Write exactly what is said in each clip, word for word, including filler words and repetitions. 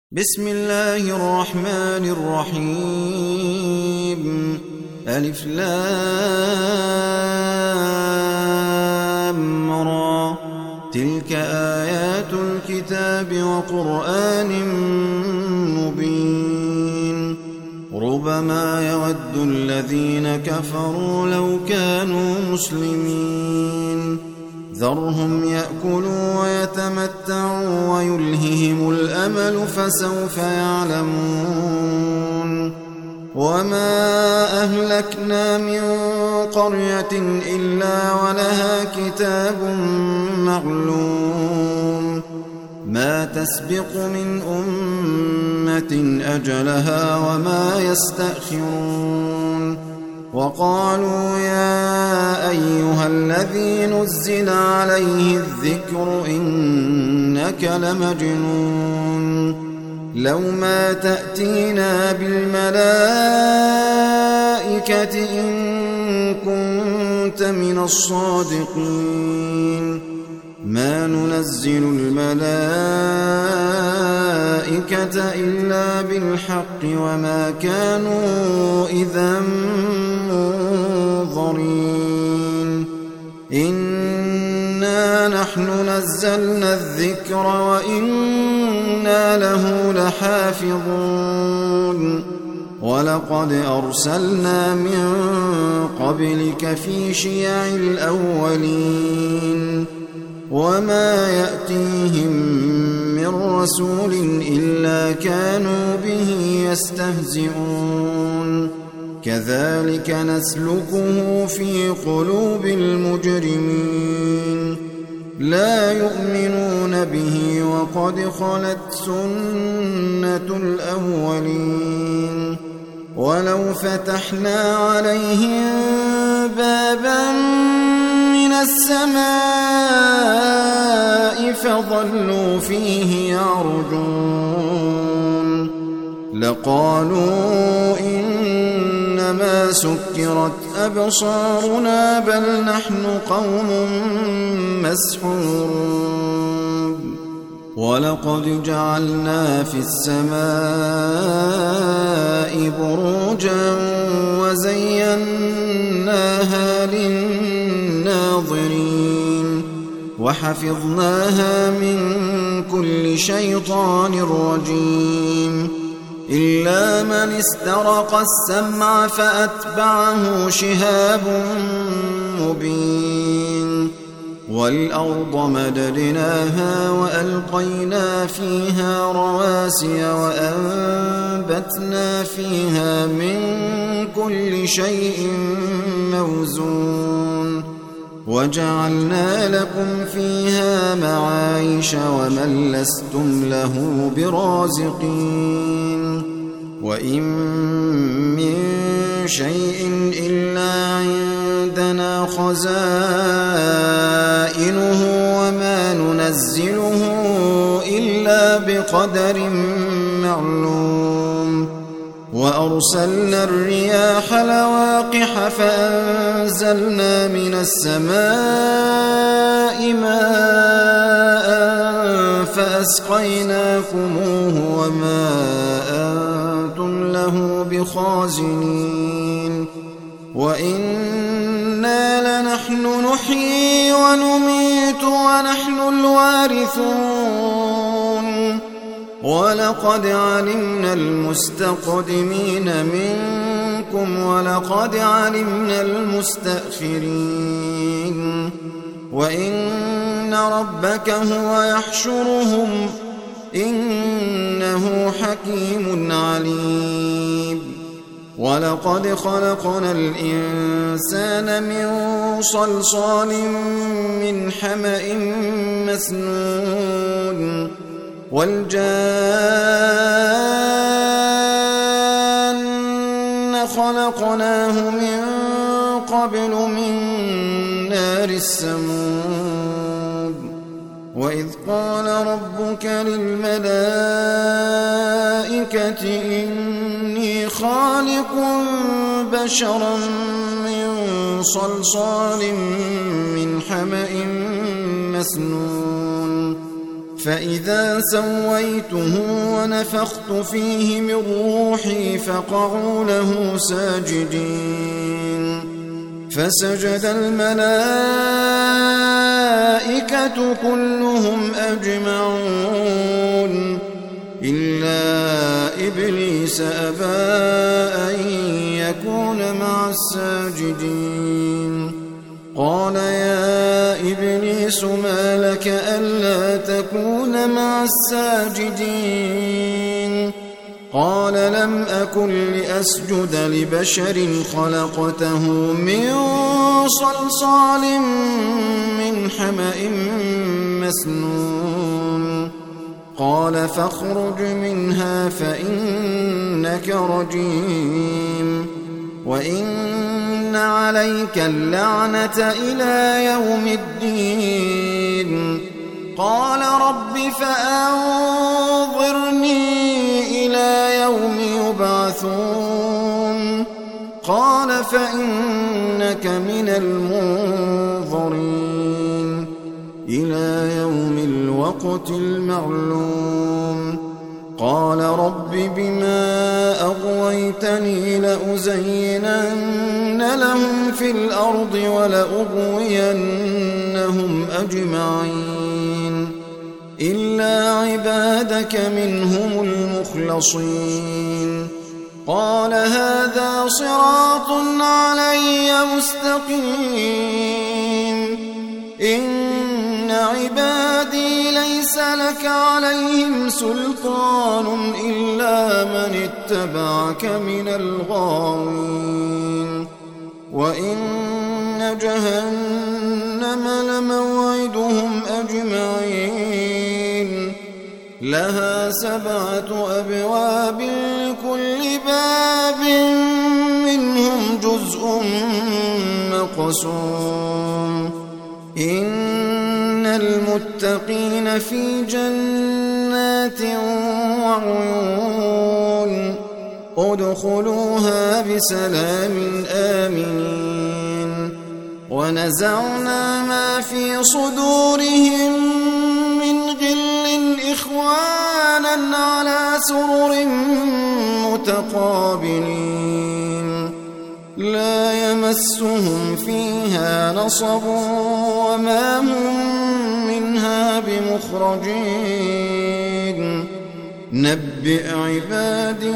بسم الله الرحمن الرحيم ألف لام را تلك آيات الكتاب وقرآن مبين ربما يود الذين كفروا لو كانوا مسلمين ذرهم يأكلوا ويتمتعوا ويلههم الأمل فسوف يعلمون وما أهلكنا من قرية إلا ولها كتاب معلوم ما تسبق من أمة أجلها وما يستأخرون وقالوا يا أيها الذي نزل عليه الذكر إنك لمجنون لو ما تأتينا بالملائكة إن كنت من الصادقين ما ننزل الملائكة إلا بالحق وما كانوا إذا منظرين إنا نحن نزلنا الذكر وإنا له لحافظون ولقد أرسلنا من قبلك في شيع الأولين وما يأتيهم من رسول إلا كانوا به يستهزئون كذلك نسلكه في قلوب المجرمين لا يؤمنون به وقد خلت سنة الأولين ولو فتحنا عليهم بابا من السماء فظلوا فيه يعرجون لقالوا إنما سكرت أبصارنا بل نحن قوم مسحورون ولقد جعلنا في السماء بروجا وزيناها للناظرين وحفظناها من كل شيطان رجيم إلا من استرق السمع فأتبعه شهاب مبين والأرض مددناها وألقينا فيها رواسي وأنبتنا فيها من كل شيء موزون وجعلنا لكم فيها معايش ومن لستم له برازقين وإن من شيء إلا عندنا خزائنه وما ننزله إلا بقدر معلوم وأرسلنا الرياح لواقح فأنزلنا من السماء ماء فأسقيناكموه وما أنتم له بخازنين وإنا لنحن نحيي ونميت ونحن الوارثون ولقد علمنا المستقدمين منكم ولقد علمنا المستأخرين وإن ربك هو يحشرهم إنه حكيم عليم ولقد خلقنا الإنسان من صلصال من حمأ مسنون والجان خلقناه من قبل من نار السموم وإذ قال ربك للملائكة إني خالق بشرا من صلصال من حمأ مسنون فإذا سويته ونفخت فيه من روحي فقعوا له ساجدين فسجد الملائكة كلهم أجمعون إلا إبليس أبى أن يكون مع الساجدين قال يا إبليس ما لك ألا تكون مع الساجدين قال لم أكن لأسجد لبشر خلقته من صلصال من حمأ مسنون قال فاخرج منها فإنك رجيم وإن عليك اللعنة إلى يوم الدين قال رب فأنظرني إلى يوم يبعثون قال فإنك من المنظرين إلى يوم الوقت المعلوم قال رب بما أغويتني لأزينن لهم في الأرض ولأغوينهم أجمعين إلا عبادك منهم المخلصين قال هذا صراط علي مستقيم إن عبادي ليس لك عليهم سلطان إلا من اتبعك من الغاوين وإن جهنم لموعدهم أجمعين لها سبعة أبواب لكل باب منهم جزء مقسوم إن المتقين في جنات وعيون ادخلوها بسلام آمنين ونزعنا ما في صدورهم من غل إخوانا على سرر متقابلين لا يمسهم فيها نصب وما هم منها بمخرجين نبئ عبادي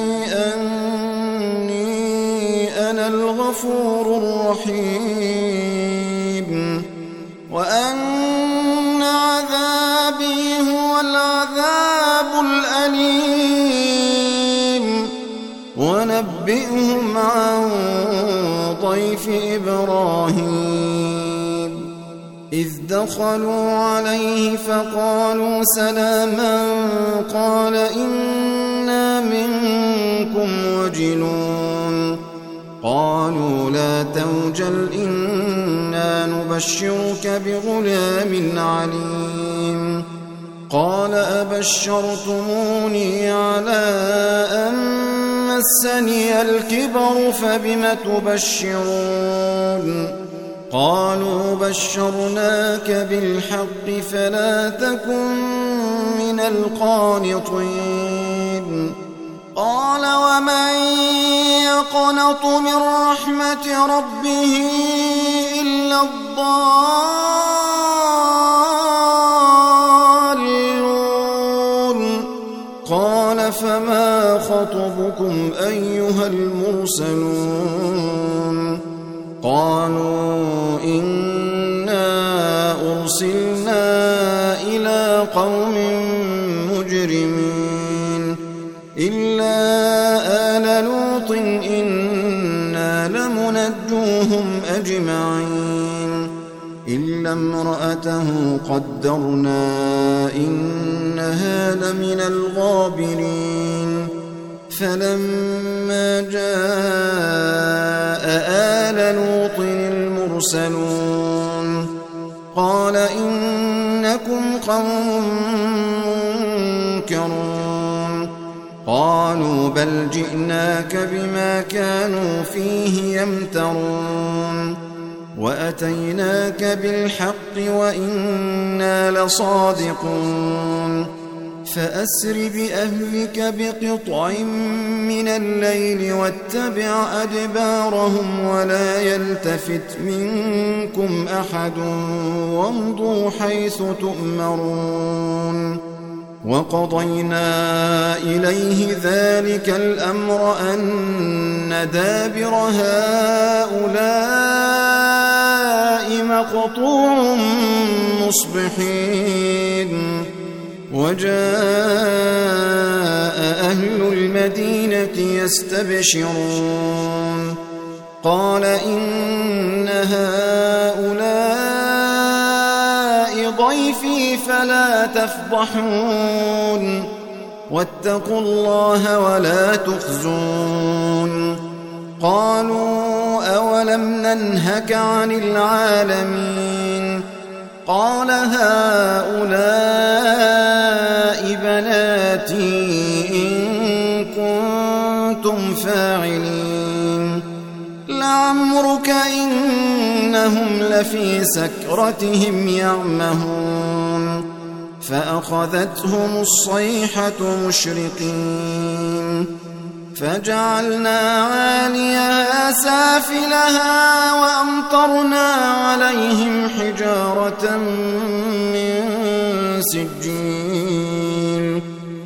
أني أنا الغفور الرحيم وأن عذابي هو العذاب الأليم ونبئهم عن ضيف إبراهيم إذ دخلوا عليه فقالوا سلاما قال إنا منكم وجلون قالوا لا توجل إنا نبشرك بغلام عليم قال أبشرتموني على أن مسني الكبر فبم تبشرون قالوا بشرناك بالحق فلا تكن من القانطين قال ومن يقنط من رحمة ربه إلا الضالون قال فما خطبكم أيها المرسلون قالوا إنا أرسلنا إلى قوم مجرمين إلا آل لوط إنا لمنجوهم أجمعين إلا امرأته قدرنا إنها لمن الغابرين فلما جاء آل لوط المرسلون قال إنكم قوم منكرون قالوا بل جئناك بما كانوا فيه يمترون وأتيناك بالحق وإنا لصادقون فأسر بأهلك بقطع من الليل واتبع أدبارهم ولا يلتفت منكم أحد وامضوا حيث تؤمرون وقضينا إليه ذلك الأمر أن دابر هؤلاء مقطوع مصبحين وجاء أهل المدينة يستبشرون قال إن هؤلاء ضيفي فلا تفضحون واتقوا الله ولا تخزون قالوا أولم ننهك عن العالمين قال هؤلاء بناتي إن كنتم فاعلين لعمرك إنهم لفي سكرتهم يعمهون فأخذتهم الصيحة مشرقين فجعلنا عاليها سافلها وأمطرنا عليهم حجارة من سجيل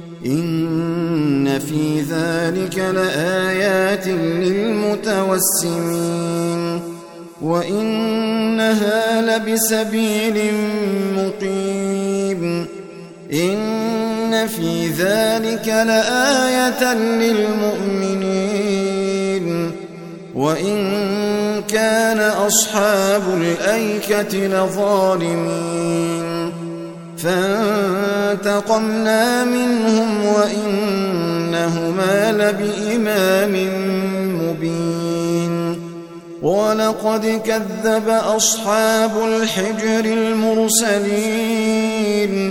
إن في ذلك لآيات للمتوسمين وإنها لبسبيل مقيم إن في ذلك لآية للمؤمنين وإن كان أصحاب الأيكة لظالمين فانتقمنا منهم وإنهما لبإمام مبين ولقد كذب أصحاب الحجر المرسلين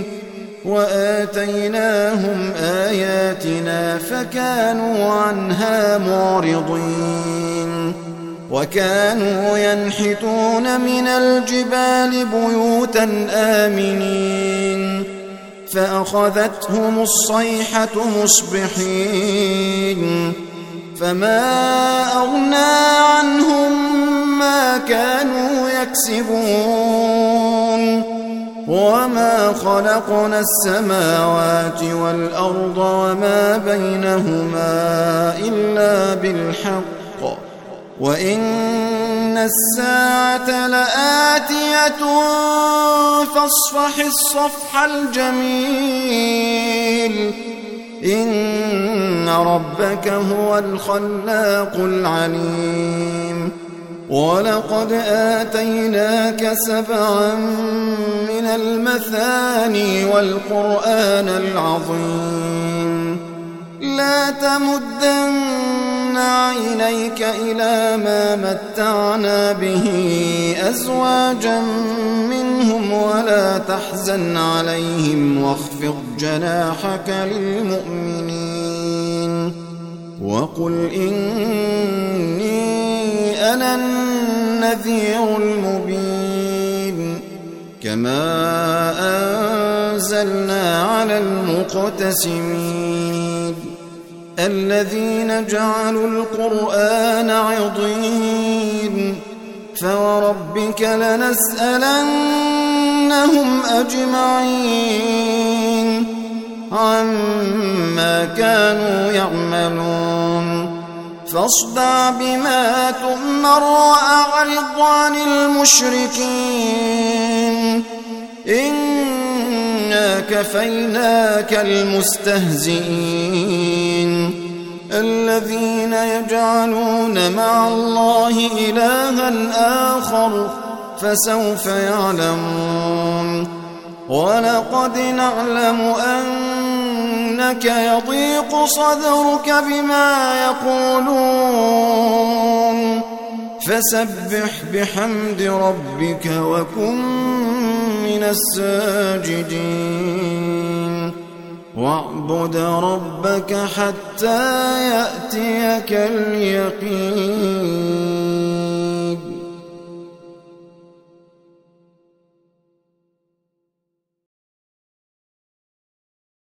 وآتيناهم آياتنا فكانوا عنها معرضين وكانوا ينحتون من الجبال بيوتا آمنين فأخذتهم الصيحة مصبحين فما أغنى عنهم ما كانوا يكسبون وما خلقنا السماوات والأرض وما بينهما إلا بالحق وإن الساعة لآتية فاصفح الصفح الجميل إن ربك هو الخلاق العليم ولقد آتيناك سبعا من المثاني والقرآن العظيم لا تمدن عينيك إلى ما متعنا به أزواجا منهم ولا تحزن عليهم واخفض جناحك للمؤمنين وقل إني أنا النذير المبين كما أنزلنا على المقتسمين الذين جعلوا القرآن عضين فوربك لنسألنهم أجمعين عما كانوا يعملون فاصدع بما تؤمر وأعرض عن المشركين إنا كفيناك المستهزئين الذين يجعلون مع الله إلها آخر فسوف يعلمون ولقد نعلم أنك يضيق صدرك بما يقولون فسبح بحمد ربك وكن من الساجدين واعبد ربك حتى يأتيك اليقين.